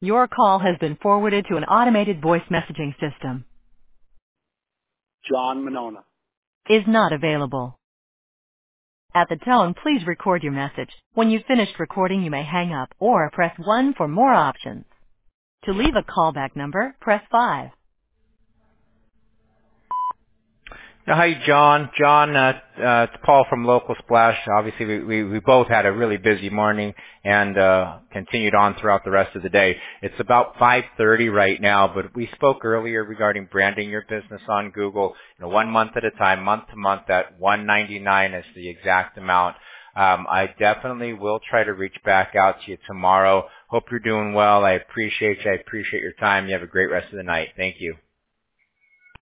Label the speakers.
Speaker 1: Your call has been forwarded to an automated voice messaging system.
Speaker 2: John Monona.
Speaker 1: Is not available. At the tone, please record your message. When you've finished recording, you may hang up or press 1 for more options. To leave a callback number, press 5.
Speaker 3: Hi, John. John, it's Paul from Local Splash. Obviously, we both had a really busy morning and continued on throughout the rest of the day. It's about 5:30 right now, but we spoke earlier regarding branding your business on Google. 1 month at a time, month to month, at $1.99 is the exact amount. I definitely will try to reach back out to you tomorrow. Hope you're doing well. I appreciate you. I appreciate your time. You have a great rest of the night. Thank you.